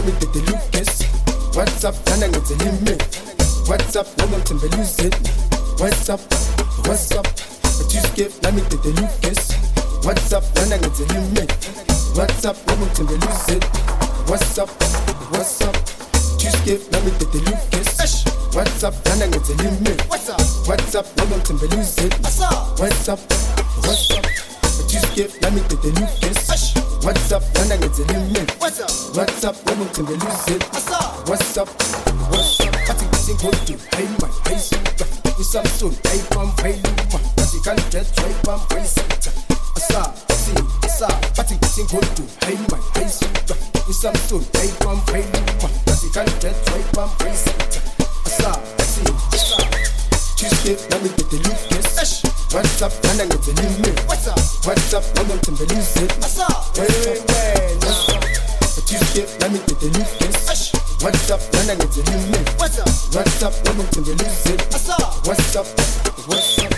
nami dede Lucas. What's up, nana ngithi limit. What's up, noma ngithembe lose it. What's up, what's up? But you skip, nami dede Lucas. What's up, nana ngithi limit. What's up, noma ngithembe lose it. What's up, what's up? You skip, nami dede Lucas. What's up, nana ngithi limit. What's up, noma ngithembe lose it. What's up, what's up? But you skip, nami dede Lucas. What's up, nana ngithi limit. What's up, noma ngithembe lose it. What's up, what's up? Athi ngithi ngikude, hey man, hey super. Usamson, hey pam, hey luma. Athi kanti hey pam, hey sita. Asa, athi ngithi ngikude, hey man, hey super. Usamson, hey pam, hey luma. Athi kanti hey pam, hey sita. Asa, Tuesday, nami dede Lucas. What's up, nana ngithi limit. What's up, noma ngithembe lose it. Hey, what's up? Tuesday, nami dede Lucas. What's up, nana ngithi limit. What's up, noma ngithembe lose it. What's up, what's up?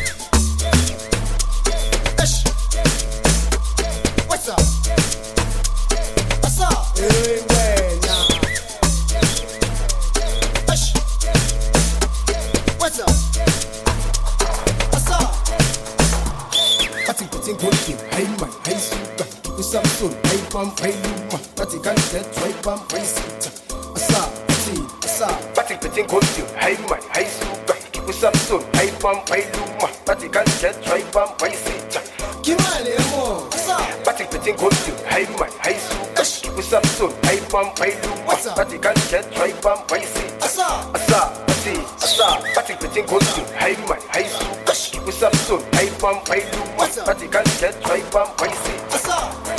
What's up? Hey, wena. What's up? Athi ngithi ngikude, hey man, hey super. Usamson, hey pam, hey luma. Athi kanti hey pam, hey sita. Athi ngithi ngikude, hey man, hey super. Usamson, hey pam, hey luma. Athi kanti hey pam, hey sita. Kimali yamo. Athi ngithi ngikude, hey man, hey super. Usamson, hey pam, hey luma. Athi kanti hey pam, hey sita. Athi ngithi ngikude, hey man, hey super. Usamson, hey pam, hey luma. Athi kanti hey pam, hey sita.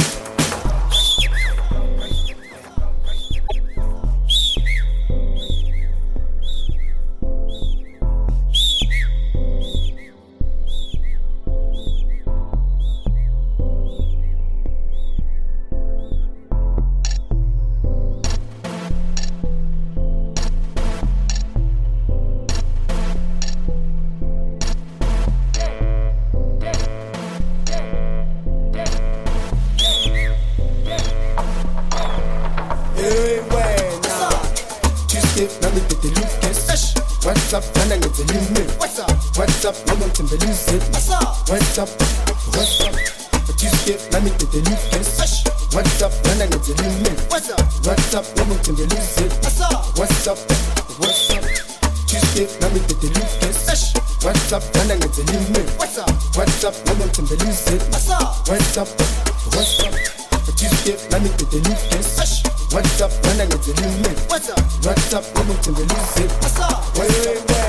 Nami dede Lucas. What's up, nana ngithi limit. What's up, noma ngithembe lose it. What's up, what's up? But you skip, nami dede Lucas. What's up, nana ngithi limit. What's up, noma ngithembe lose it. What's up, what's up? You skip, nami dede Lucas. What's up, nana ngithi limit. What's up, noma ngithembe lose it. What's up, what's up? But you skip, nami dede Lucas. What's up, nana ngithi limit. What's up, noma ngithembe lose it.